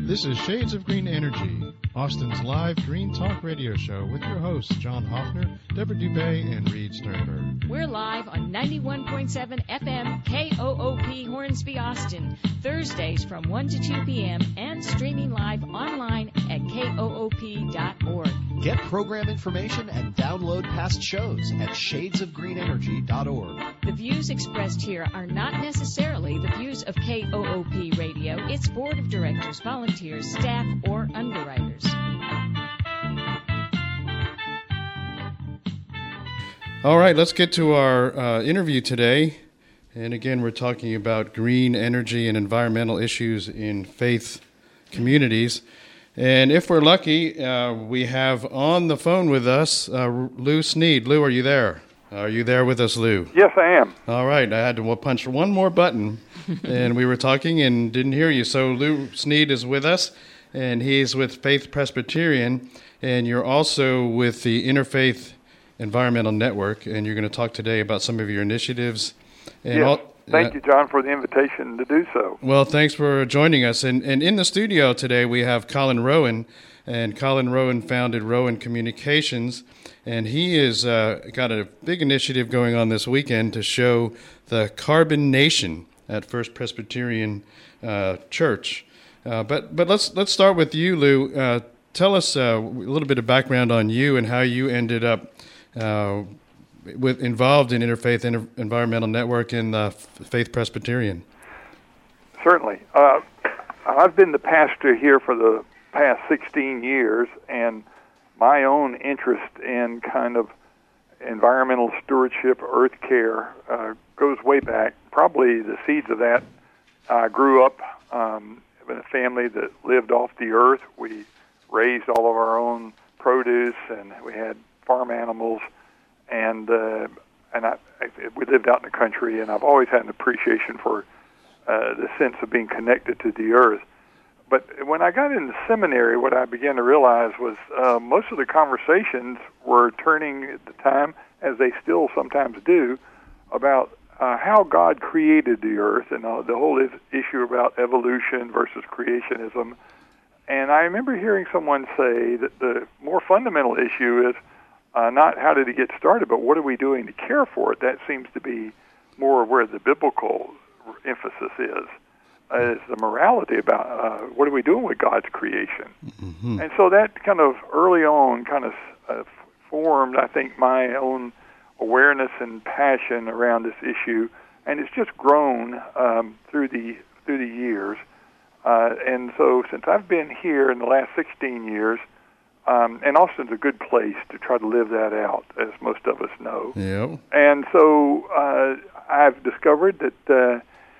This is Shades of Green Energy, Austin's live green talk radio show with your hosts, John Hoffner, Deborah Dubay, and Reed Sternberg. We're live on 91.7 FM KOOP Hornsby, Austin, Thursdays from 1 to 2 p.m. and streaming live online at koop.org. Get program information and download past shows at shadesofgreenenergy.org. The views expressed here are not necessarily the views of KOOP Radio, its board of directors, volunteers, staff, or underwriters. All right, let's get to our interview today. And again, we're talking about green energy and environmental issues in faith communities. And if we're lucky, we have on the phone with us Lou Sneed. Lou, are you there? Are you there with us, Lou? Yes, I am. All right, I had to punch one more button, and we were talking and didn't hear you. So Lou Sneed is with us, and he's with Faith Presbyterian, and you're also with the Interfaith Environmental Network, and you're going to talk today about some of your initiatives. And yes. Thank you, John, for the invitation to do so. Well, thanks for joining us. And in the studio today, we have Colin Rowan, and Colin Rowan founded Rowan Communications, and he has got a big initiative going on this weekend to show the Carbon Nation at First Presbyterian Church. But let's start with you, Lou. Tell us a little bit of background on you and how you ended up involved in Interfaith Environmental Network in the Faith Presbyterian. Certainly. I've been the pastor here for the past 16 years, and my own interest in kind of environmental stewardship, earth care, goes way back. Probably the seeds of that grew up in a family that lived off the earth. We raised all of our own produce, and we had farm animals, and we lived out in the country, and I've always had an appreciation for the sense of being connected to the earth. But when I got into seminary, what I began to realize was most of the conversations were turning at the time, as they still sometimes do, about how God created the earth and the whole issue about evolution versus creationism. And I remember hearing someone say that the more fundamental issue is not how did it get started, but what are we doing to care for it? That seems to be more where the biblical emphasis is the morality about what are we doing with God's creation. Mm-hmm. And so that kind of early on kind of formed, I think, my own awareness and passion around this issue, and it's just grown through the years. And so since I've been here in the last 16 years, and Austin's a good place to try to live that out, as most of us know. Yep. And so I've discovered that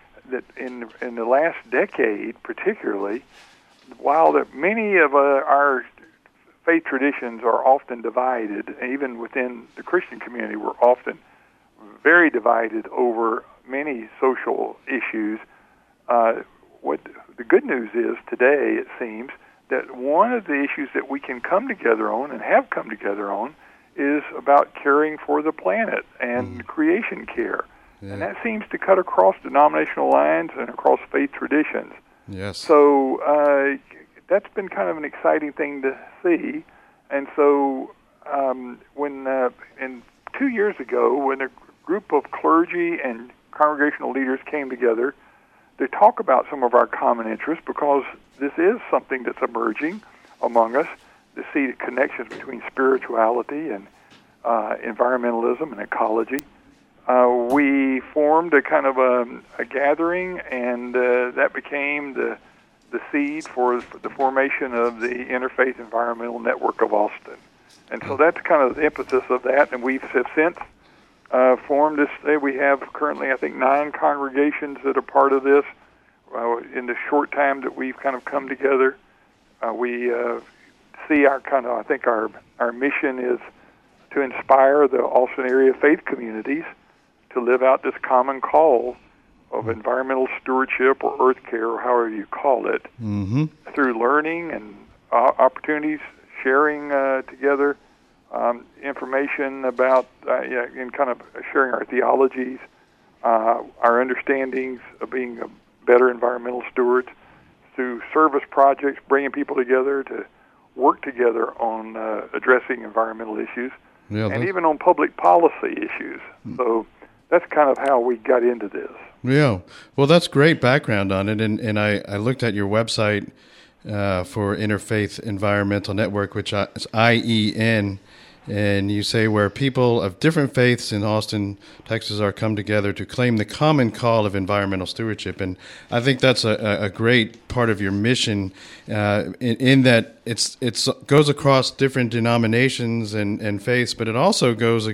in the last decade, particularly, while many of our faith traditions are often divided, even within the Christian community, we're often very divided over many social issues. What the good news is today, it seems, that one of the issues that we can come together on and have come together on is about caring for the planet and creation care. Yeah. And that seems to cut across denominational lines and across faith traditions. Yes. So that's been kind of an exciting thing to see. And so when 2 years ago, when a group of clergy and congregational leaders came together to talk about some of our common interests, because this is something that's emerging among us, to see the connections between spirituality and environmentalism and ecology. We formed a kind of a gathering, and that became the seed for the formation of the Interfaith Environmental Network of Austin. And so that's kind of the impetus of that, and we've since formed this. We have currently, I think, 9 congregations that are part of this. In the short time that we've kind of come together, we see our mission is to inspire the Austin area faith communities to live out this common call of environmental stewardship or earth care, or however you call it, through learning and opportunities, sharing together information about, and kind of sharing our theologies, our understandings of being better environmental stewards. through service projects, bringing people together to work together on addressing environmental issues, and even on public policy issues. So that's kind of how we got into this. Yeah. Well, that's great background on it. And I looked at your website for Interfaith Environmental Network, which is IEN. And you say where people of different faiths in Austin, Texas, are come together to claim the common call of environmental stewardship. And I think that's a great part of your mission in that it's goes across different denominations and faiths, but it also goes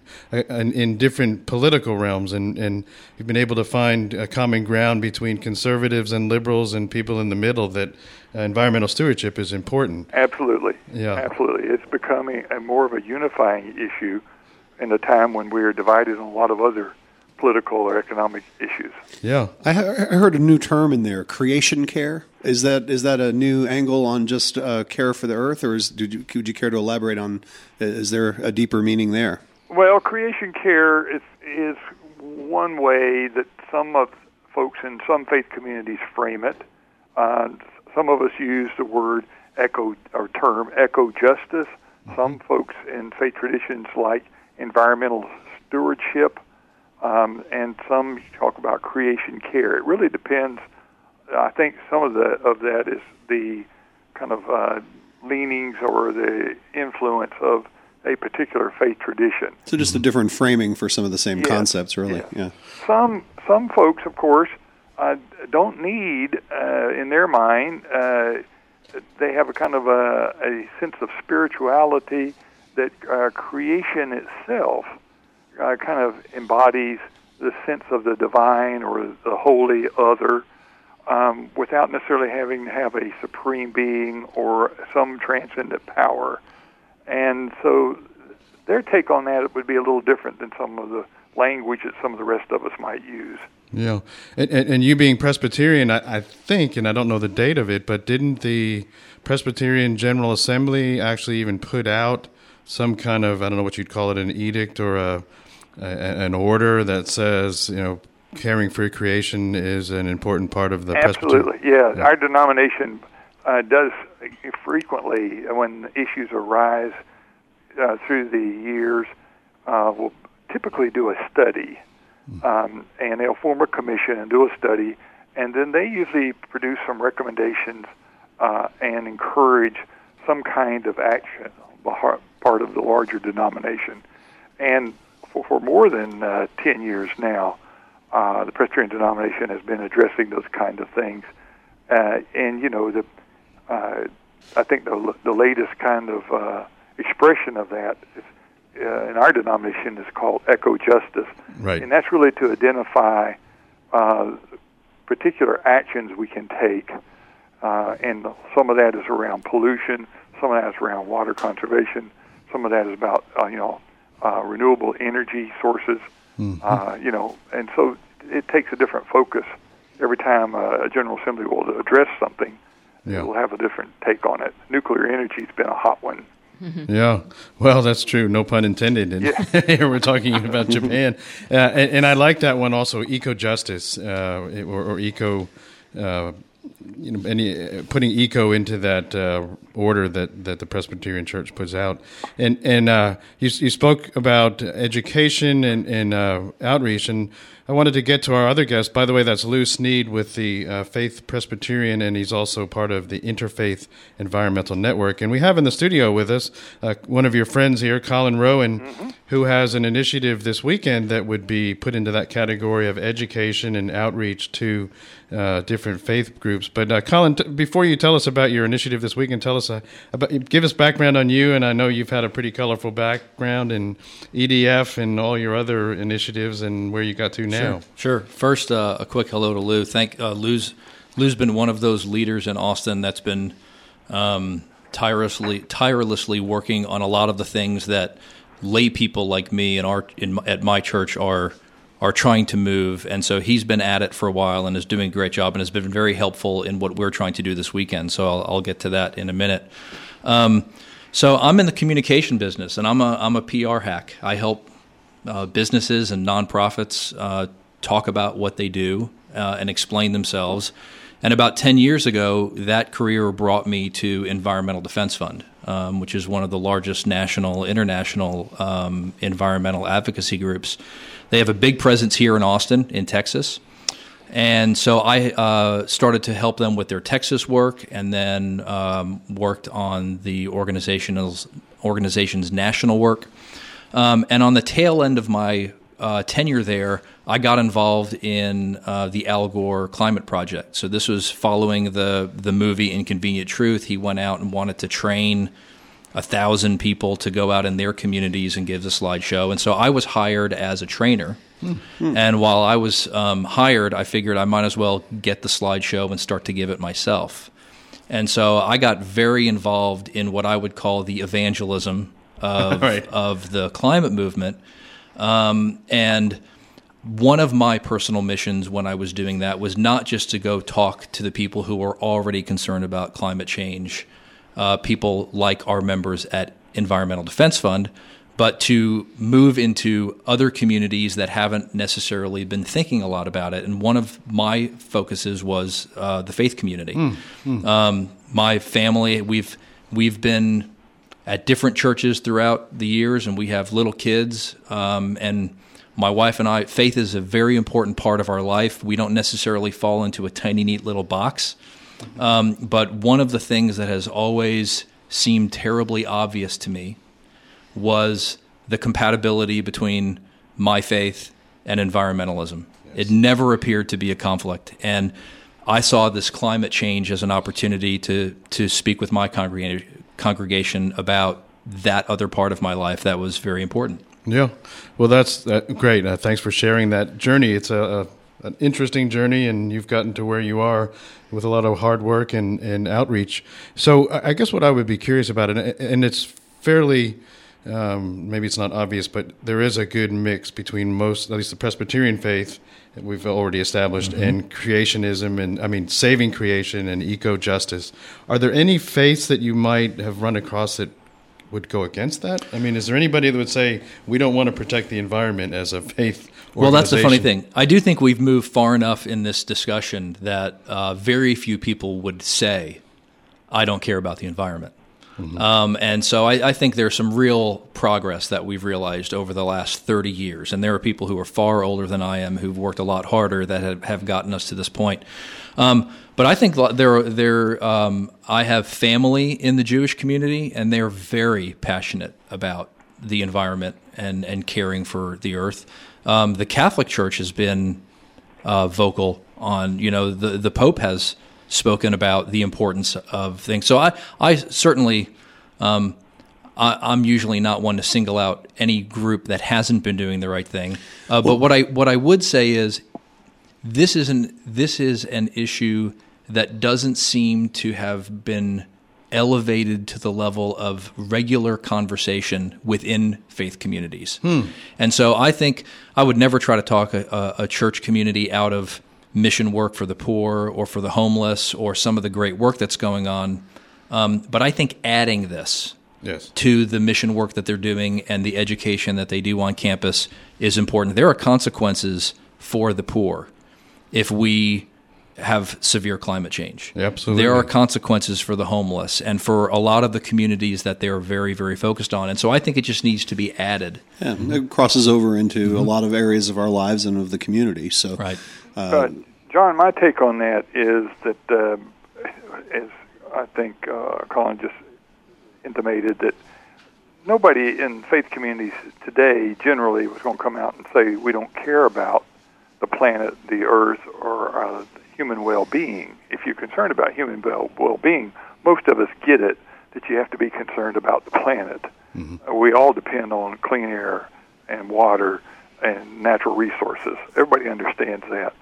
in different political realms. And you've been able to find a common ground between conservatives and liberals and people in the middle that environmental stewardship is important. Absolutely. Yeah. Absolutely. It's becoming more of a unifying issue in a time when we're divided on a lot of other political or economic issues. Yeah. I heard a new term in there, creation care. Is that a new angle on just care for the earth, or would you care to elaborate on, is there a deeper meaning there? Well, creation care is one way that some of folks in some faith communities frame it. Some of us use the word term eco-justice. Some folks in faith traditions like environmental stewardship, and some talk about creation care. It really depends. I think some of that is the kind of leanings or the influence of a particular faith tradition. So just a different framing for some of the same concepts, really. Yes. Yeah. Some folks, of course, don't need, in their mind, they have a kind of a sense of spirituality that creation itself kind of embodies the sense of the divine or the holy other, without necessarily having to have a supreme being or some transcendent power. And so their take on that would be a little different than some of the language that some of the rest of us might use. Yeah, and you being Presbyterian, I think, and I don't know the date of it, but didn't the Presbyterian General Assembly actually even put out some kind of, I don't know what you'd call it, an edict or an order that says, caring for creation is an important part of the Absolutely, Presbyterian? yeah. Our denomination does frequently, when issues arise through the years, will typically do a study. And they'll form a commission and do a study, and then they usually produce some recommendations and encourage some kind of action on part of the larger denomination. And for more than 10 years now, the Presbyterian denomination has been addressing those kind of things. I think the latest kind of expression of that is, in our denomination, is called eco-justice. Right. And that's really to identify particular actions we can take. And some of that is around pollution, some of that is around water conservation, some of that is about, renewable energy sources, and so it takes a different focus. Every time a General Assembly will address something, it will have a different take on it. Nuclear energy has been a hot one. Yeah, well, that's true. No pun intended. And here we're talking about Japan, and I like that one also. Eco-justice or eco, putting eco into that order that the Presbyterian Church puts out. And you spoke about education and outreach, and I wanted to get to our other guest. By the way, that's Lou Sneed with the Faith Presbyterian, and he's also part of the Interfaith Environmental Network. And we have in the studio with us one of your friends here, Colin Rowan, who has an initiative this weekend that would be put into that category of education and outreach to different faith groups. But Colin, before you tell us about your initiative this weekend, tell us give us background on you. And I know you've had a pretty colorful background in EDF and all your other initiatives and where you got to now. Sure. First, a quick hello to Lou. Lou's been one of those leaders in Austin that's been tirelessly working on a lot of the things that lay people like me at my church are trying to move. And so he's been at it for a while and is doing a great job and has been very helpful in what we're trying to do this weekend. So I'll get to that in a minute. So I'm in the communication business, and I'm a PR hack. I help businesses and nonprofits talk about what they do and explain themselves. And about 10 years ago, that career brought me to Environmental Defense Fund, which is one of the largest national, international environmental advocacy groups. They have a big presence here in Austin, in Texas. And so I started to help them with their Texas work, and then worked on the organization's national work. And on the tail end of my tenure there, I got involved in the Al Gore Climate Project. So this was following the movie Inconvenient Truth. He went out and wanted to train 1,000 people to go out in their communities and give the slideshow. And so I was hired as a trainer. And while I was hired, I figured I might as well get the slideshow and start to give it myself. And so I got very involved in what I would call the evangelism of the climate movement. And one of my personal missions when I was doing that was not just to go talk to the people who were already concerned about climate change, people like our members at Environmental Defense Fund, but to move into other communities that haven't necessarily been thinking a lot about it. And one of my focuses was the faith community. My family, we've been at different churches throughout the years, and we have little kids, and my wife and I, faith is a very important part of our life. We don't necessarily fall into a tiny, neat little box. But one of the things that has always seemed terribly obvious to me was the compatibility between my faith and environmentalism. Yes. It never appeared to be a conflict. And I saw this climate change as an opportunity to speak with my congregation about that other part of my life that was very important. Yeah. Well, that's great. Thanks for sharing that journey. It's an interesting journey, and you've gotten to where you are with a lot of hard work and outreach. So I guess what I would be curious about, and it's fairly, maybe it's not obvious, but there is a good mix between most, at least the Presbyterian faith that we've already established, and creationism, and saving creation and eco-justice. Are there any faiths that you might have run across that would go against that? Is there anybody that would say, we don't want to protect the environment as a faith organization? Well, that's the funny thing. I do think we've moved far enough in this discussion that very few people would say, I don't care about the environment. And so I think there's some real progress that we've realized over the last 30 years. And there are people who are far older than I am who've worked a lot harder that have gotten us to this point. But I think I have family in the Jewish community, and they're very passionate about the environment and caring for the earth. The Catholic Church has been vocal on, the Pope has spoken about the importance of things. So I certainly, I'm usually not one to single out any group that hasn't been doing the right thing. But what I would say is, this is an issue that doesn't seem to have been elevated to the level of regular conversation within faith communities. And so I think I would never try to talk a church community out of mission work for the poor or for the homeless or some of the great work that's going on. But I think adding this to the mission work that they're doing and the education that they do on campus is important. There are consequences for the poor if we have severe climate change. Absolutely. There are consequences for the homeless and for a lot of the communities that they're very, very focused on. And so I think it just needs to be added. Yeah, it crosses over into a lot of areas of our lives and of the community. So, right. John, my take on that is that, as I think Colin just intimated, that nobody in faith communities today generally was going to come out and say we don't care about the planet, the earth, or human well-being. If you're concerned about human well-being, most of us get it that you have to be concerned about the planet. We all depend on clean air and water and natural resources. Everybody understands that.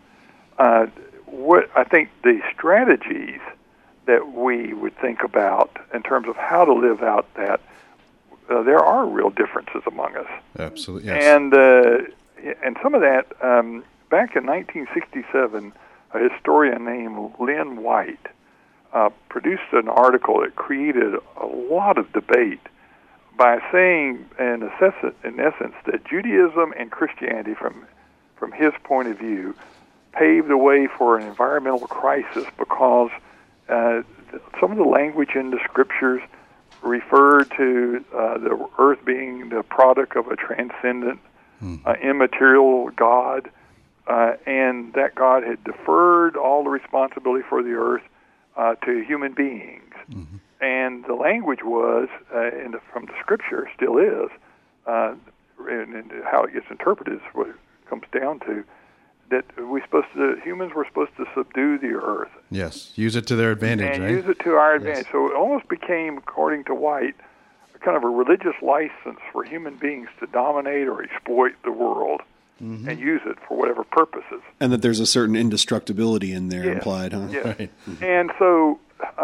What I think the strategies that we would think about in terms of how to live out that, there are real differences among us. Absolutely, yes. And some of that, back in 1967, a historian named Lynn White produced an article that created a lot of debate by saying, in essence, that Judaism and Christianity, from his point of view, paved the way for an environmental crisis because some of the language in the scriptures referred to the earth being the product of a transcendent, immaterial God, and that God had deferred all the responsibility for the earth to human beings. Mm-hmm. And the language was, from the scripture, still is, and how it gets interpreted is what it comes down to, that humans were supposed to subdue the earth. Yes, use it to their advantage, and right? Use it to our advantage. Yes. So it almost became, according to White, kind of a religious license for human beings to dominate or exploit the world and use it for whatever purposes. And that there's a certain indestructibility in there implied, huh? Yes. Right. And so,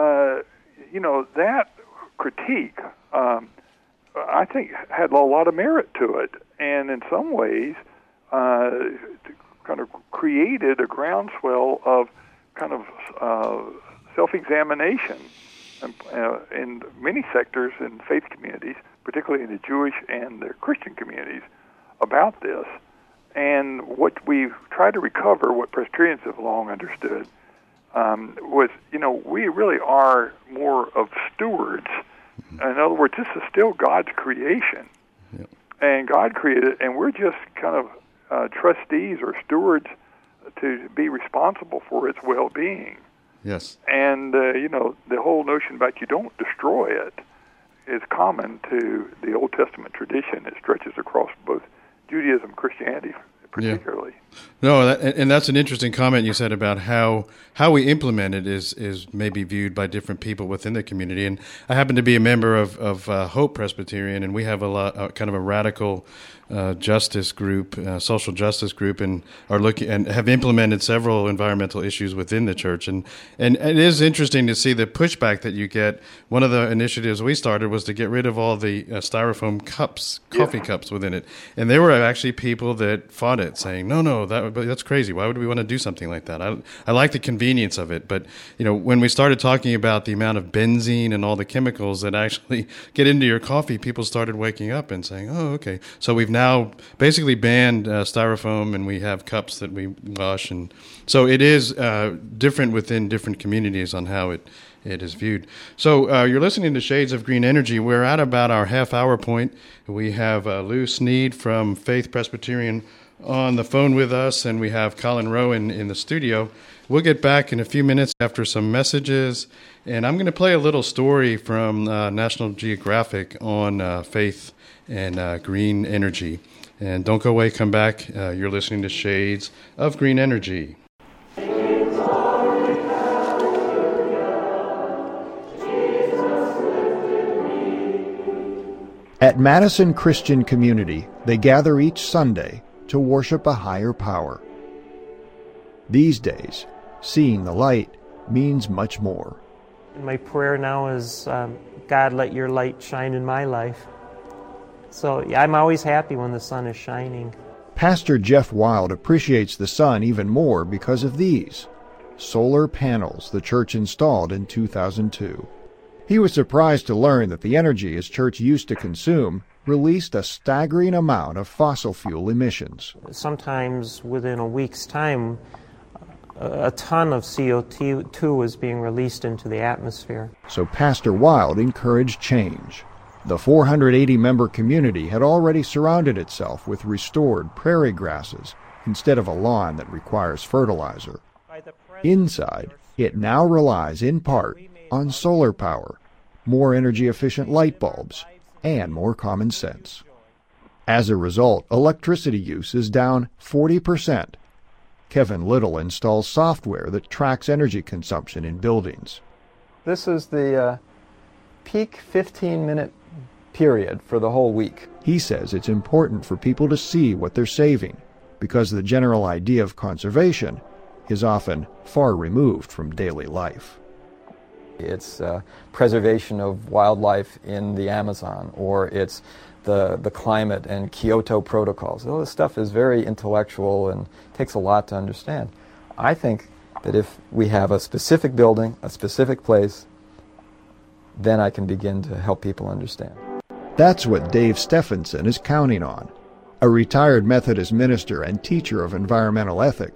that critique, I think, had a lot of merit to it, and in some ways, kind of created a groundswell of kind of self-examination in many sectors in faith communities, particularly in the Jewish and the Christian communities, about this. And what we try to recover, what Presbyterians have long understood, was, we really are more of stewards. In other words, this is still God's creation. Yep. And God created it, and we're just kind of trustees or stewards to be responsible for its well-being. Yes. And, the whole notion about you don't destroy it is common to the Old Testament tradition. It stretches across both Judaism, Christianity, particularly. Yeah. No, and that's an interesting comment you said about how we implement it is maybe viewed by different people within the community. And I happen to be a member of Hope Presbyterian, and we have kind of a radical justice group, social justice group, and are looking and have implemented several environmental issues within the church. And it is interesting to see the pushback that you get. One of the initiatives we started was to get rid of all the styrofoam cups, coffee cups within it. And there were actually people that fought it, saying, no, that's crazy. Why would we want to do something like that? I like the convenience of it, but when we started talking about the amount of benzene and all the chemicals that actually get into your coffee, people started waking up and saying, oh, okay. So we've now basically banned styrofoam, and we have cups that we wash, and so it is different within different communities on how it is viewed. So you're listening to Shades of Green Energy. We're at about our half-hour point. We have Lou Sneed from Faith Presbyterian on the phone with us, and we have Colin Rowan in the studio. We'll get back in a few minutes after some messages, and I'm going to play a little story from National Geographic on faith and green energy. And don't go away, come back. You're listening to Shades of Green Energy. At Madison Christian Community, they gather each Sunday to worship a higher power. These days, seeing the light means much more. My prayer now is, God, let your light shine in my life. So I'm always happy when the sun is shining. Pastor Jeff Wild appreciates the sun even more because of these solar panels the church installed in 2002. He was surprised to learn that the energy his church used to consume released a staggering amount of fossil fuel emissions. Sometimes within a week's time, a ton of CO2 was being released into the atmosphere. So Pastor Wild encouraged change. The 480-member community had already surrounded itself with restored prairie grasses instead of a lawn that requires fertilizer. Inside, it now relies in part on solar power, more energy-efficient light bulbs, and more common sense. As a result, electricity use is down 40%. Kevin Little installs software that tracks energy consumption in buildings. This is the peak 15-minute period for the whole week. He says it's important for people to see what they're saving, because the general idea of conservation is often far removed from daily life. It's preservation of wildlife in the Amazon, or it's the climate and Kyoto protocols. All this stuff is very intellectual and takes a lot to understand. I think that if we have a specific building, a specific place, then I can begin to help people understand. That's what Dave Stephenson is counting on. A retired Methodist minister and teacher of environmental ethics,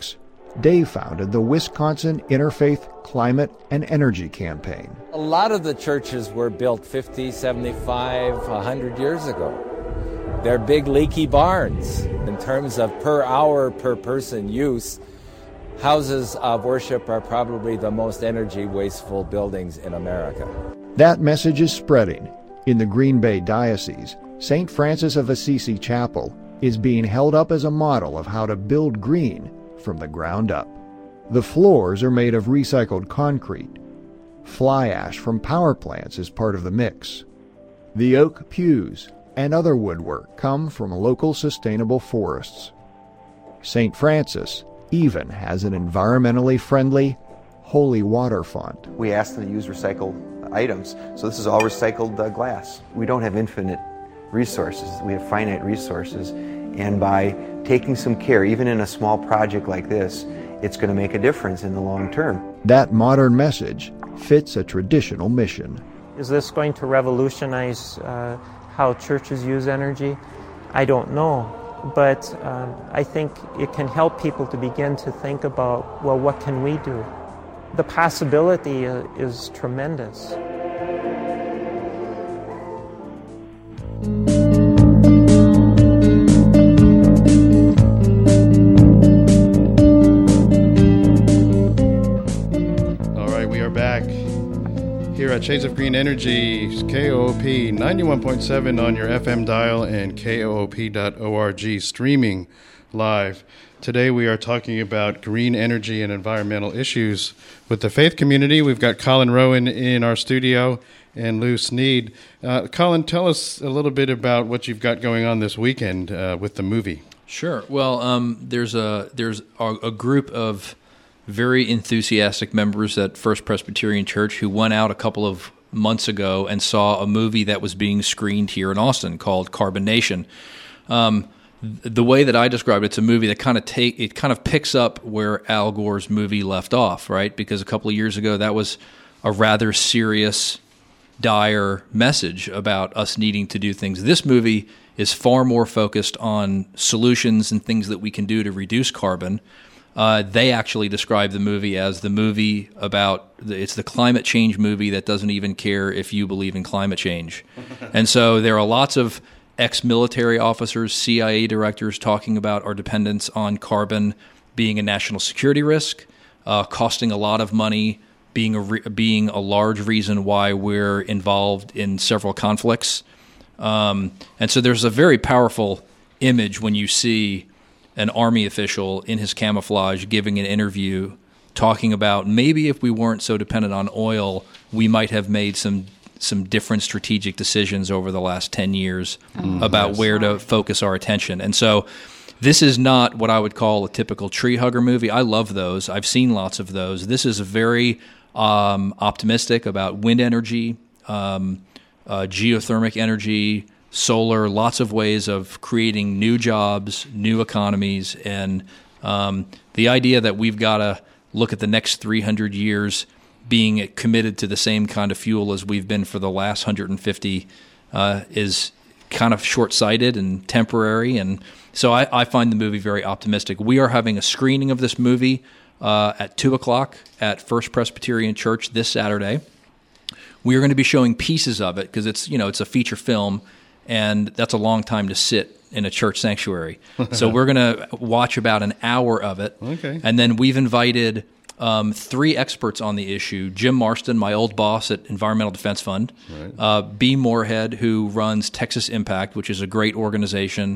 Dave founded the Wisconsin Interfaith Climate and Energy Campaign. A lot of the churches were built 50, 75, 100 years ago. They're big leaky barns. In terms of per hour, per person use, houses of worship are probably the most energy wasteful buildings in America. That message is spreading. In the Green Bay Diocese, St. Francis of Assisi Chapel is being held up as a model of how to build green from the ground up. The floors are made of recycled concrete. Fly ash from power plants is part of the mix. The oak pews and other woodwork come from local sustainable forests. St. Francis even has an environmentally friendly holy water font. We ask them to use recycled items, so this is all recycled glass. We don't have infinite resources, we have finite resources, and by taking some care, even in a small project like this, it's going to make a difference in the long term. That modern message fits a traditional mission. Is this going to revolutionize how churches use energy? I don't know, but I think it can help people to begin to think about, well, what can we do? The possibility is tremendous. At Shades of Green Energy, KOOP 91.7 on your FM dial and KOOP.org streaming live. Today we are talking about green energy and environmental issues with the faith community. We've got Colin Rowan in our studio and Lou Sneed. Colin, tell us a little bit about what you've got going on this weekend with the movie. Sure. Well, there's a group of very enthusiastic members at First Presbyterian Church who went out a couple of months ago and saw a movie that was being screened here in Austin called Carbon Nation. The way that I described it's a movie that kind of picks up where Al Gore's movie left off, right? Because a couple of years ago that was a rather serious, dire message about us needing to do things. This movie is far more focused on solutions and things that we can do to reduce carbon. They actually describe the movie as the movie it's the climate change movie that doesn't even care if you believe in climate change. And so there are lots of ex-military officers, CIA directors talking about our dependence on carbon being a national security risk, costing a lot of money, being a large reason why we're involved in several conflicts. And so there's a very powerful image when you see an Army official in his camouflage giving an interview talking about maybe if we weren't so dependent on oil, we might have made some different strategic decisions over the last 10 years about where to focus our attention. And so this is not what I would call a typical tree hugger movie. I love those. I've seen lots of those. This is very optimistic about wind energy, geothermic energy, solar, lots of ways of creating new jobs, new economies, and the idea that we've got to look at the next 300 years being committed to the same kind of fuel as we've been for the last 150 is kind of short-sighted and temporary, and so I find the movie very optimistic. We are having a screening of this movie at 2 o'clock at First Presbyterian Church this Saturday. We are going to be showing pieces of it because it's a feature film, and that's a long time to sit in a church sanctuary. So we're going to watch about an hour of it. Okay. And then we've invited 3 experts on the issue. Jim Marston, my old boss at Environmental Defense Fund. Right. B. Moorhead, who runs Texas Impact, which is a great organization.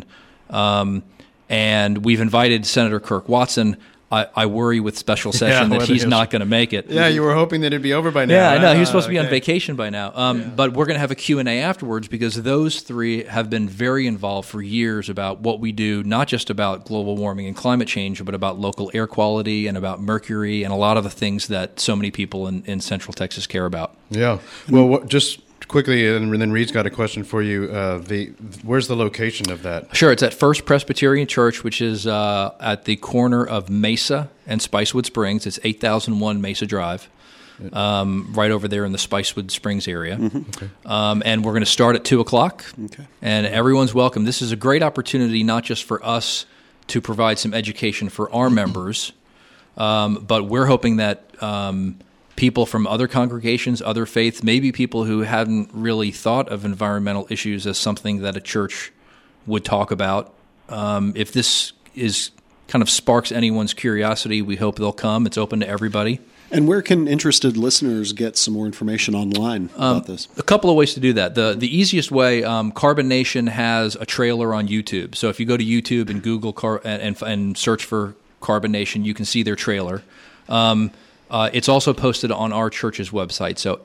And we've invited Senator Kirk Watson. I worry with special session that he's not going to make it. Yeah, you were hoping that it'd be over by now. Yeah, I know. He was supposed to be on vacation by now. But we're going to have a Q&A afterwards because those 3 have been very involved for years about what we do, not just about global warming and climate change, but about local air quality and about mercury and a lot of the things that so many people in Central Texas care about. Yeah. Well, just quickly, and then Reed's got a question for you. Where's the location of that? Sure, it's at First Presbyterian Church, which is at the corner of Mesa and Spicewood Springs. It's 8001 Mesa Drive, right over there in the Spicewood Springs area. Mm-hmm. Okay. And we're going to start at 2 o'clock, and everyone's welcome. This is a great opportunity not just for us to provide some education for our members, But we're hoping that people from other congregations, other faiths, maybe people who hadn't really thought of environmental issues as something that a church would talk about, if this is kind of sparks anyone's curiosity, we hope they'll come. It's open to everybody. And where can interested listeners get some more information online about this? A couple of ways to do that. The easiest way, Carbon Nation has a trailer on YouTube. So if you go to YouTube and Google and search for Carbon Nation, you can see their trailer. It's also posted on our church's website, so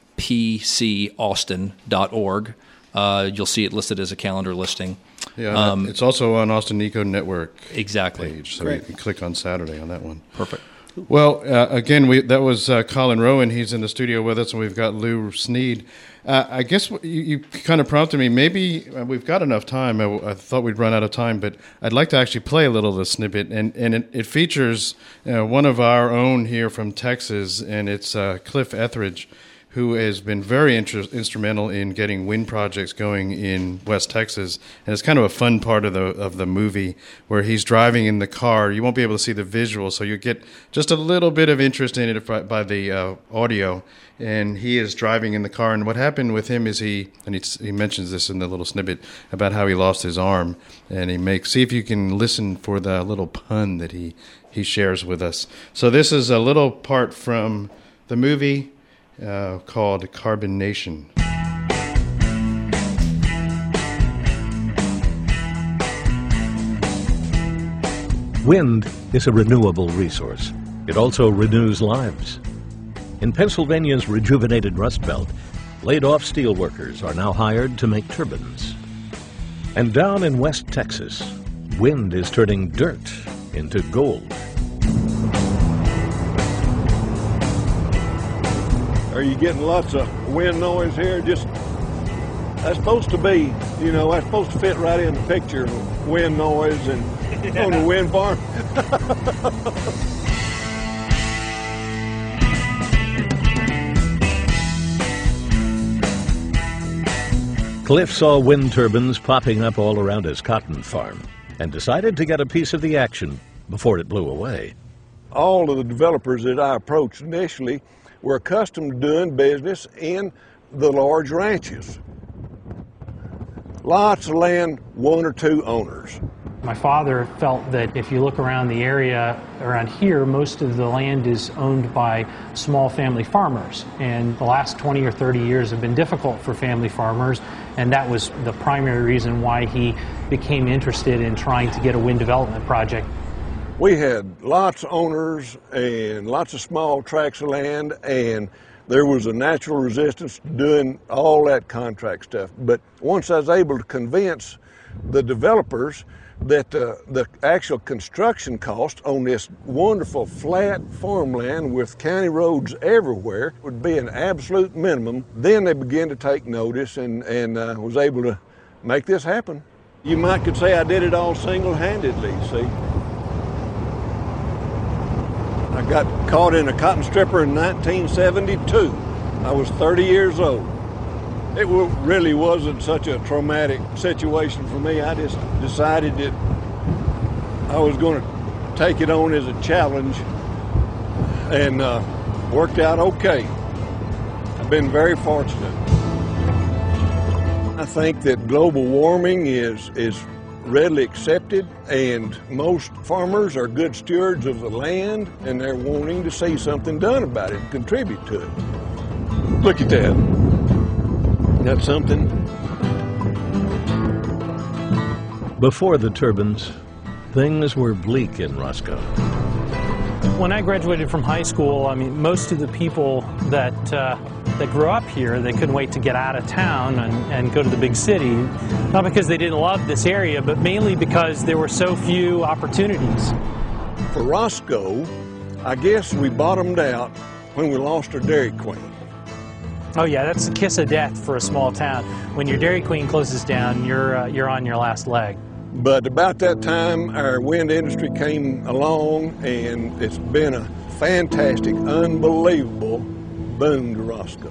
fpcaustin.org. You'll see it listed as a calendar listing. Yeah, it's also on Austin Eco Network page, so Great. you can click on Saturday on that one. Perfect. Well, again, that was Colin Rowan. He's in the studio with us, and we've got Lou Sneed. I guess you kind of prompted me. Maybe we've got enough time. I thought we'd run out of time, but I'd like to actually play a little of the snippet. And it features one of our own here from Texas, and it's Cliff Etheridge, who has been very instrumental in getting wind projects going in West Texas. And it's kind of a fun part of the movie where he's driving in the car. You won't be able to see the visual, so you get just a little bit of interest in it by the audio. And he is driving in the car. And what happened with him is he mentions this in the little snippet about how he lost his arm. And see if you can listen for the little pun that he shares with us. So this is a little part from the movie called Carbon Nation. Wind is a renewable resource. It also renews lives. In Pennsylvania's rejuvenated Rust Belt, laid-off steelworkers are now hired to make turbines. And down in West Texas, wind is turning dirt into gold. Are you getting lots of wind noise here? That's supposed to be, that's supposed to fit right in the picture, wind noise and on the wind farm. Cliff saw wind turbines popping up all around his cotton farm and decided to get a piece of the action before it blew away. All of the developers that I approached initially were accustomed to doing business in the large ranches. Lots of land, one or two owners. My father felt that if you look around the area around here, most of the land is owned by small family farmers. And the last 20 or 30 years have been difficult for family farmers, and that was the primary reason why he became interested in trying to get a wind development project. We had lots of owners and lots of small tracts of land, and there was a natural resistance to doing all that contract stuff. But once I was able to convince the developers that the actual construction cost on this wonderful flat farmland with county roads everywhere would be an absolute minimum, then they began to take notice and was able to make this happen. You could say I did it all single-handedly, see. I got caught in a cotton stripper in 1972. I was 30 years old. It really wasn't such a traumatic situation for me. I just decided that I was going to take it on as a challenge, and worked out okay. I've been very fortunate. I think that global warming is readily accepted, and most farmers are good stewards of the land, and they're wanting to see something done about it, contribute to it. Look at that. That's something. Before the turbines, things were bleak in Roscoe. When I graduated from high school, most of the people that grew up here, they couldn't wait to get out of town and go to the big city. Not because they didn't love this area, but mainly because there were so few opportunities. For Roscoe, I guess we bottomed out when we lost our Dairy Queen. Oh yeah, that's the kiss of death for a small town. When your Dairy Queen closes down, you're on your last leg. But about that time, our wind industry came along, and it's been a fantastic, unbelievable boom to Roscoe.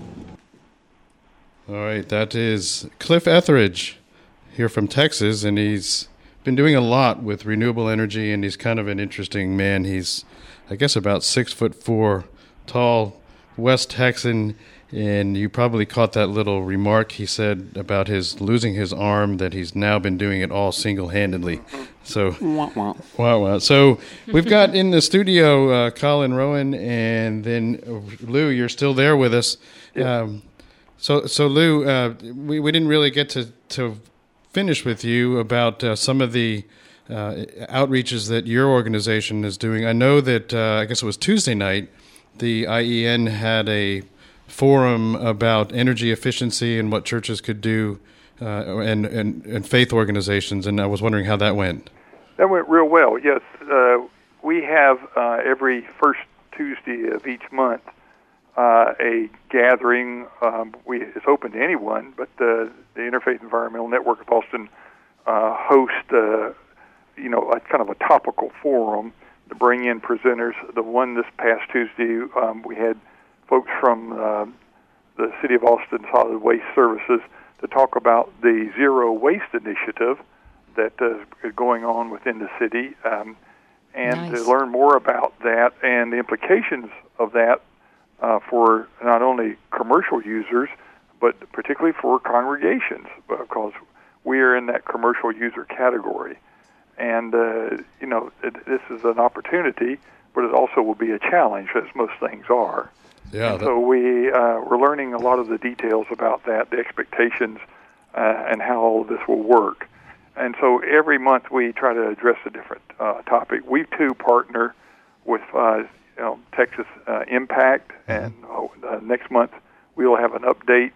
All right, that is Cliff Etheridge here from Texas, and he's been doing a lot with renewable energy, and he's kind of an interesting man. He's I guess about 6'4" tall West Texan, and you probably caught that little remark he said about his losing his arm, that he's now been doing it all single-handedly. So, wow. So we've got in the studio Colin Rowan, and then Lou, you're still there with us. Yeah. So Lou, we didn't really get to finish with you about some of the outreaches that your organization is doing. I know that I guess it was Tuesday night, the IEN had a forum about energy efficiency and what churches could do, and faith organizations, and I was wondering how that went. That went real well. Yes, we have every first Tuesday of each month a gathering. It's open to anyone, but the Interfaith Environmental Network of Austin hosts a kind of a topical forum to bring in presenters. The one this past Tuesday, we had folks from the City of Austin Solid Waste Services to talk about the Zero Waste Initiative that is going on within the city, and Nice. to learn more about that and the implications of that for not only commercial users, but particularly for congregations, because we are in that commercial user category. And, this is an opportunity, but it also will be a challenge, as most things are. Yeah. So we're learning a lot of the details about that, the expectations, and how all of this will work. And so every month we try to address a different topic. We, too, partner with Texas Impact, and next month we will have an update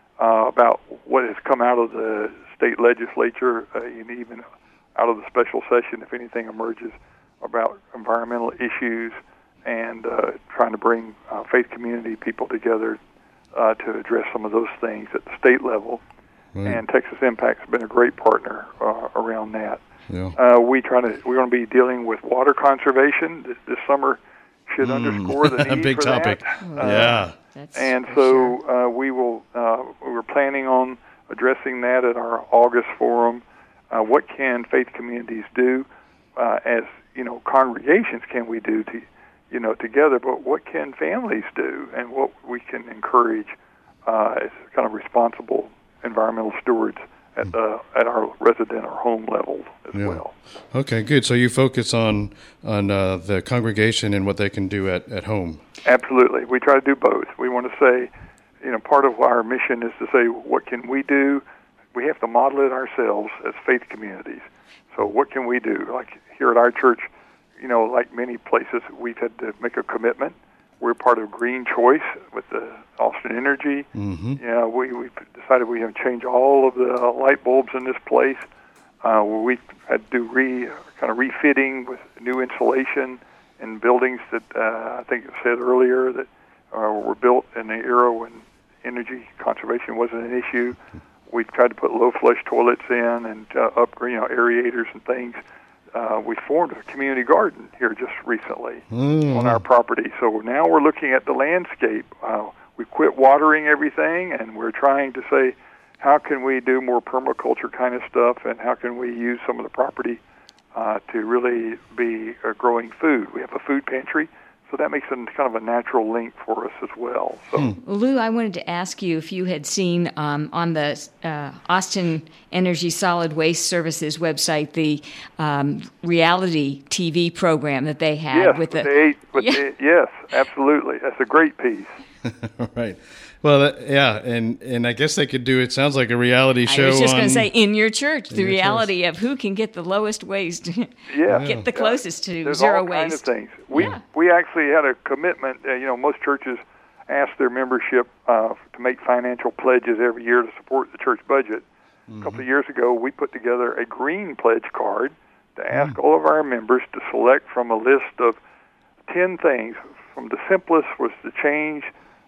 about what has come out of the state legislature, and even out of the special session, if anything emerges about environmental issues, and trying to bring faith community people together to address some of those things at the state level. Right. And Texas Impact's been a great partner around that. Yeah. We're going to be dealing with water conservation. This summer should underscore the need big for topic. that. Yeah. We will. We're planning on addressing that at our August forum. What can faith communities do as congregations? Can we do together? But what can families do, and what we can encourage as kind of responsible environmental stewards at our resident or home level as well. Okay, good. So you focus on the congregation and what they can do at home. Absolutely. We try to do both. We want to say, part of our mission is to say, what can we do? We have to model it ourselves as faith communities. So what can we do? Like here at our church, like many places, we've had to make a commitment. We're part of Green Choice with the Austin Energy. Mm-hmm. We've decided we have to change all of the light bulbs in this place. We've had to do refitting with new insulation in buildings that I think it said earlier that were built in the era when energy conservation wasn't an issue. We've tried to put low flush toilets in and upgrade, aerators and things. We formed a community garden here just recently on our property. So now we're looking at the landscape. We quit watering everything, and we're trying to say, how can we do more permaculture kind of stuff, and how can we use some of the property to really be growing food. We have a food pantry, so that makes it kind of a natural link for us as well. So, Lou, I wanted to ask you if you had seen on the Austin Energy Solid Waste Services website the reality TV program that they had yes, absolutely. That's a great piece. Right. Well, and I guess they could do. It sounds like a reality show. I was just going to say, in your church, the reality of who can get the lowest waste, get the closest to There's zero all waste. Kinds of things. We actually had a commitment. Most churches ask their membership to make financial pledges every year to support the church budget. A couple of years ago, we put together a green pledge card to ask all of our members to select from a list of 10 things. From the simplest was to change.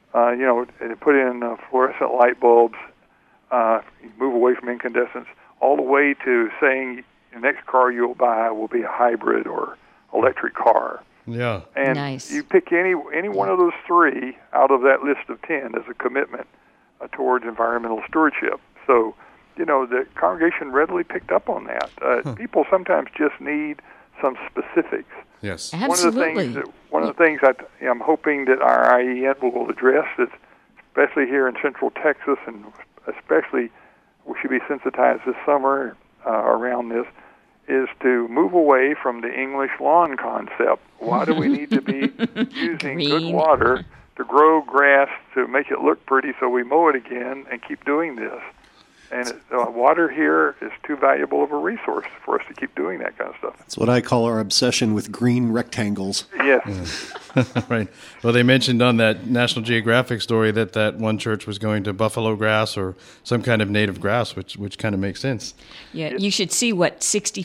Put in fluorescent light bulbs, move away from incandescents, all the way to saying the next car you'll buy will be a hybrid or electric car. Yeah. And nice. You pick any one of those three out of that list of 10 as a commitment towards environmental stewardship. So, the congregation readily picked up on that. People sometimes just need some specifics. Yes, absolutely. One of the things I'm hoping that our IEN will address, is, especially here in Central Texas, and especially we should be sensitized this summer around this, is to move away from the English lawn concept. Why do we need to be using good water to grow grass to make it look pretty so we mow it again and keep doing this? And water here is too valuable of a resource for us to keep doing that kind of stuff. That's what I call our obsession with green rectangles. Yes. Right. Well, they mentioned on that National Geographic story that one church was going to buffalo grass or some kind of native grass, which kind of makes sense. Yeah, you should see what 60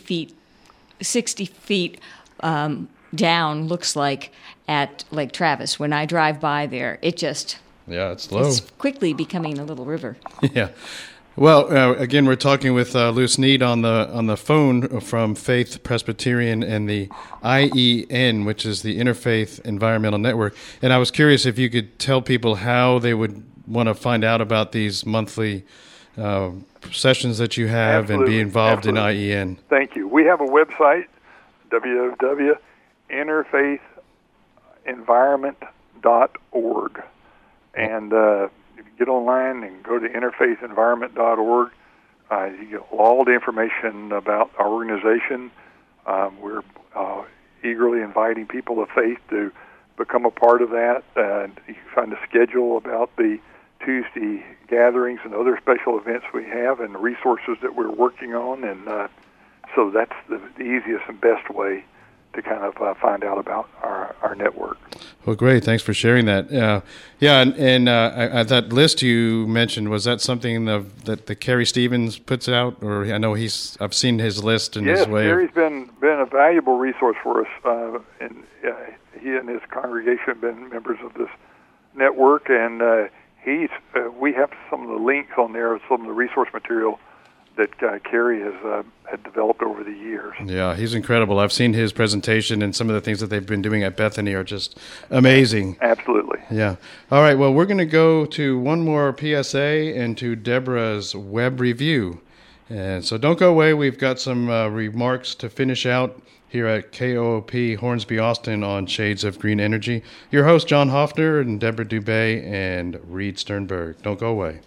feet down looks like at Lake Travis. When I drive by there, it's low. It's quickly becoming a little river. Yeah. Well, again, we're talking with Lou Snead on the phone from Faith Presbyterian and the IEN, which is the Interfaith Environmental Network. And I was curious if you could tell people how they would want to find out about these monthly sessions that you have. Absolutely. And be involved Absolutely. in IEN. Thank you. We have a website, www.interfaithenvironment.org. And if you get online and go to interfaithenvironment.org, you get all the information about our organization. We're eagerly inviting people of faith to become a part of that. You can find a schedule about the Tuesday gatherings and other special events we have and the resources that we're working on. And so that's the easiest and best way to kind of find out about our network. Well, great. Thanks for sharing that. And that list you mentioned, was that something that the Kerry Stevens puts out? Or I know I've seen his list and his way. Yes, Kerry's been a valuable resource for us, and he and his congregation have been members of this network, and we have some of the links on there, some of the resource material that Kerry has had developed over the years. Yeah, he's incredible. I've seen his presentation, and some of the things that they've been doing at Bethany are just amazing. Absolutely. Yeah. All right, well, we're going to go to one more PSA and to Deborah's web review. And so don't go away. We've got some remarks to finish out here at KOOP Hornsby, Austin on Shades of Green Energy. Your host, John Hoffner, and Deborah Dubay, and Reed Sternberg. Don't go away.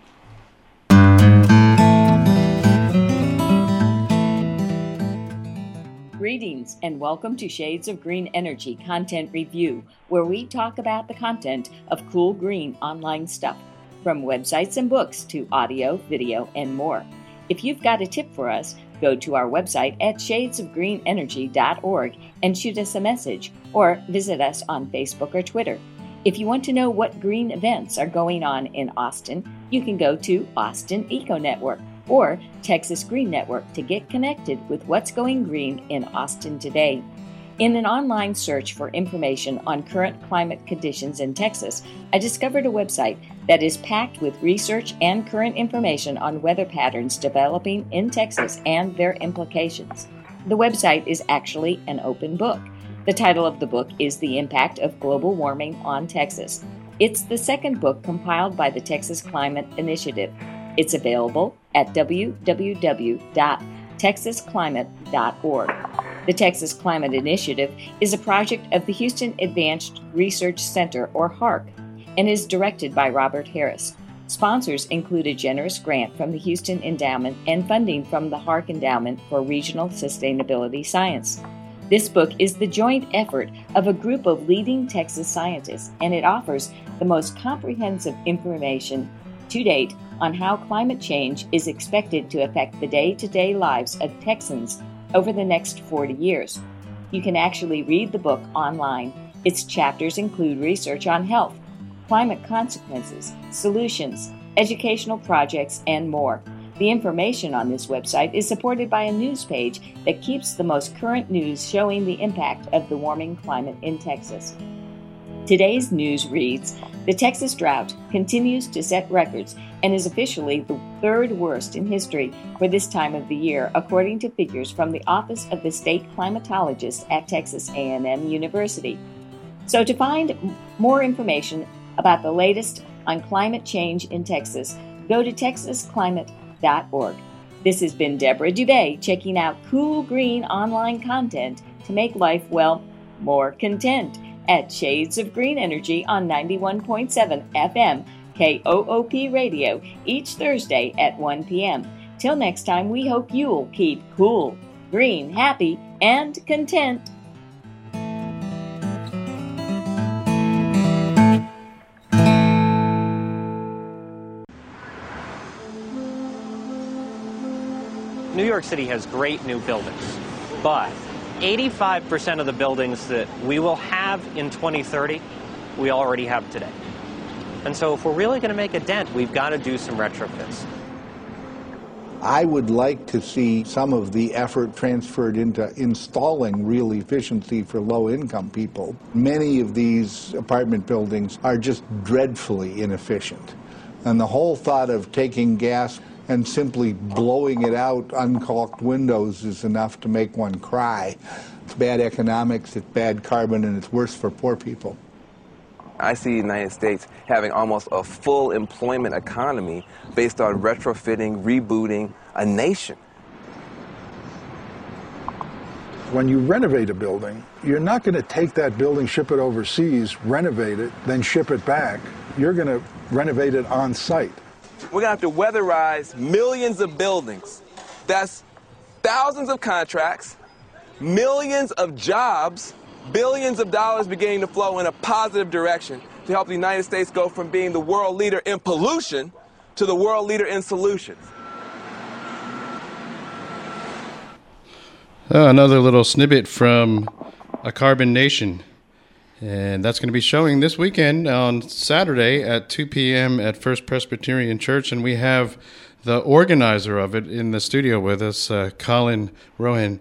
Greetings and welcome to Shades of Green Energy Content Review, where we talk about the content of cool green online stuff, from websites and books to audio, video, and more. If you've got a tip for us, go to our website at shadesofgreenenergy.org and shoot us a message, or visit us on Facebook or Twitter. If you want to know what green events are going on in Austin, you can go to Austin Eco Network or Texas Green Network to get connected with what's going green in Austin today. In an online search for information on current climate conditions in Texas, I discovered a website that is packed with research and current information on weather patterns developing in Texas and their implications. The website is actually an open book. The title of the book is The Impact of Global Warming on Texas. It's the second book compiled by the Texas Climate Initiative. It's available at www.texasclimate.org. The Texas Climate Initiative is a project of the Houston Advanced Research Center, or HARC, and is directed by Robert Harris. Sponsors include a generous grant from the Houston Endowment and funding from the HARC Endowment for Regional Sustainability Science. This book is the joint effort of a group of leading Texas scientists, and it offers the most comprehensive information to date on how climate change is expected to affect the day-to-day lives of Texans over the next 40 years. You can actually read the book online. Its chapters include research on health, climate consequences, solutions, educational projects, and more. The information on this website is supported by a news page that keeps the most current news showing the impact of the warming climate in Texas. Today's news reads, the Texas drought continues to set records and is officially the third worst in history for this time of the year, according to figures from the Office of the State Climatologist at Texas A&M University. So to find more information about the latest on climate change in Texas, go to texasclimate.org. This has been Deborah Dubay checking out cool green online content to make life, well, more content at Shades of Green Energy on 91.7 FM KOOP Radio each Thursday at 1 p.m. Till next time, we hope you'll keep cool, green, happy, and content. New York City has great new buildings, but 85% of the buildings that we will have in 2030, we already have today. And so if we're really going to make a dent, we've got to do some retrofits. I would like to see some of the effort transferred into installing real efficiency for low-income people. Many of these apartment buildings are just dreadfully inefficient. And the whole thought of taking gas and simply blowing it out uncaulked windows is enough to make one cry. It's bad economics, it's bad carbon, and it's worse for poor people. I see the United States having almost a full employment economy based on retrofitting, rebooting a nation. When you renovate a building, you're not going to take that building, ship it overseas, renovate it, then ship it back. You're going to renovate it on site. We're going to have to weatherize millions of buildings. That's thousands of contracts, millions of jobs, billions of dollars beginning to flow in a positive direction to help the United States go from being the world leader in pollution to the world leader in solutions. Another little snippet from A Carbon Nation. And that's going to be showing this weekend on Saturday at 2 p.m. at First Presbyterian Church. And we have the organizer of it in the studio with us, Colin Rowan.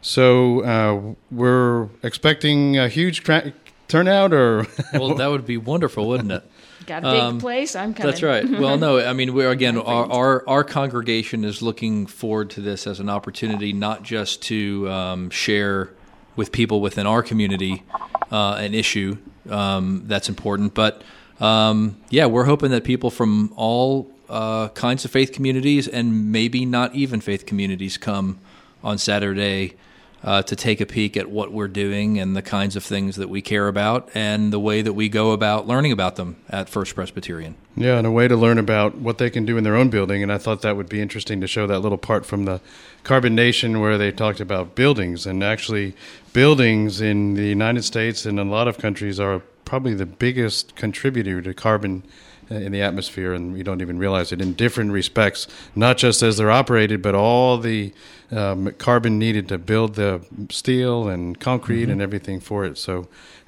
So we're expecting a huge turnout, or well, that would be wonderful, wouldn't it? Got a big place. I'm coming. That's right. Well, no, I mean, we're again, our congregation is looking forward to this as an opportunity, not just to share with people within our community an issue that's important, but we're hoping that people from all kinds of faith communities and maybe not even faith communities come on Saturday to take a peek at what we're doing and the kinds of things that we care about and the way that we go about learning about them at First Presbyterian. Yeah, and a way to learn about what they can do in their own building. And I thought that would be interesting to show that little part from the Carbon Nation where they talked about buildings. And actually, buildings in the United States and a lot of countries are probably the biggest contributor to carbon in the atmosphere, and we don't even realize it in different respects, not just as they're operated, but all the carbon needed to build the steel and concrete and everything for it. So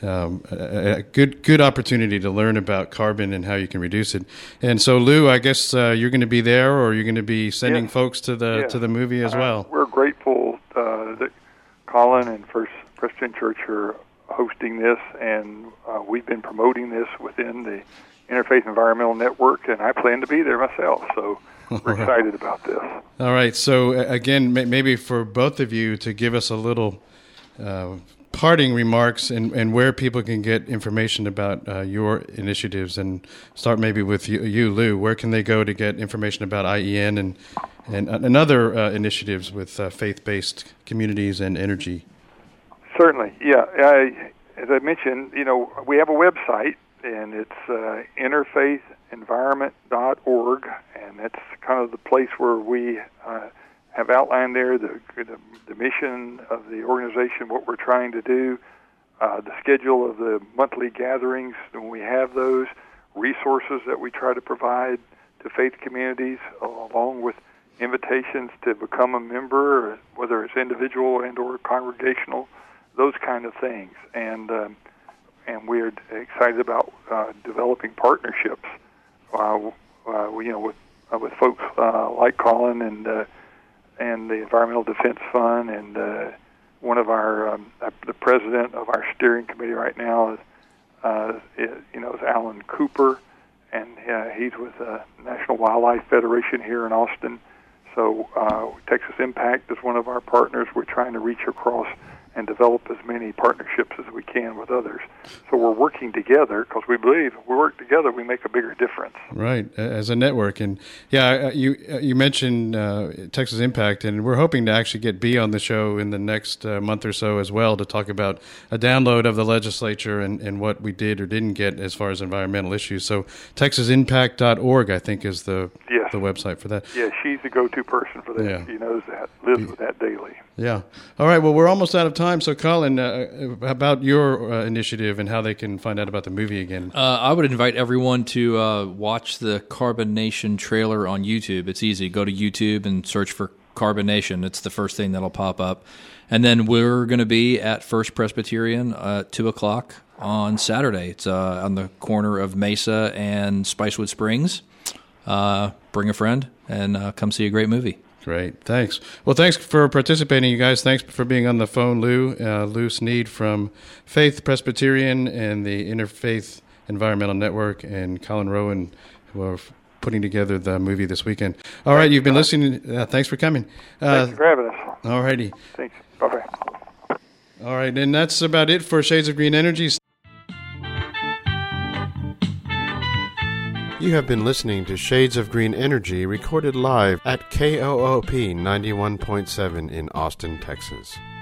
a good opportunity to learn about carbon and how you can reduce it. And so, Lou, I guess you're going to be there, or you're going to be sending folks to the movie as well. We're grateful that Colin and First Presbyterian Church are hosting this, and we've been promoting this within the Interfaith Environmental Network, and I plan to be there myself, so we're excited about this. All right, so again, maybe for both of you to give us a little parting remarks and where people can get information about your initiatives, and start maybe with you, Lou. Where can they go to get information about IEN and other initiatives with faith-based communities and energy? Certainly, yeah. As I mentioned, we have a website, and it's interfaithenvironment.org, and that's kind of the place where we have outlined there the mission of the organization, what we're trying to do, the schedule of the monthly gatherings when we have those, resources that we try to provide to faith communities, along with invitations to become a member, whether it's individual and or congregational, those kind of things. And we're excited about developing partnerships, with folks like Colin and the Environmental Defense Fund, and one of our the president of our steering committee right now is Alan Cooper, and he's with the National Wildlife Federation here in Austin. So Texas Impact is one of our partners. We're trying to reach across and develop as many partnerships as we can with others. So we're working together because we believe if we work together, we make a bigger difference. Right, as a network. And yeah, you mentioned Texas Impact, and we're hoping to actually get B on the show in the next month or so as well to talk about a download of the legislature and what we did or didn't get as far as environmental issues. So TexasImpact.org, I think, is the website for that. Yeah, she's the go-to person for that. Yeah. She knows that, lives with that daily. Yeah. All right, well, we're almost out of time. So, Colin, about your initiative and how they can find out about the movie again. I would invite everyone to watch the Carbon Nation trailer on YouTube. It's easy. Go to YouTube and search for Carbon Nation. It's the first thing that'll pop up. And then we're going to be at First Presbyterian at 2 o'clock on Saturday. It's on the corner of Mesa and Spicewood Springs. Bring a friend and come see a great movie. Great. Thanks. Well, thanks for participating, you guys. Thanks for being on the phone, Lou Sneed from Faith Presbyterian and the Interfaith Environmental Network, and Colin Rowan, who are putting together the movie this weekend. All right, you've been listening. Thanks for coming. Thanks for having us. All righty. Thanks. Bye-bye. All right, and that's about it for Shades of Green Energy. You have been listening to Shades of Green Energy, recorded live at KOOP 91.7 in Austin, Texas.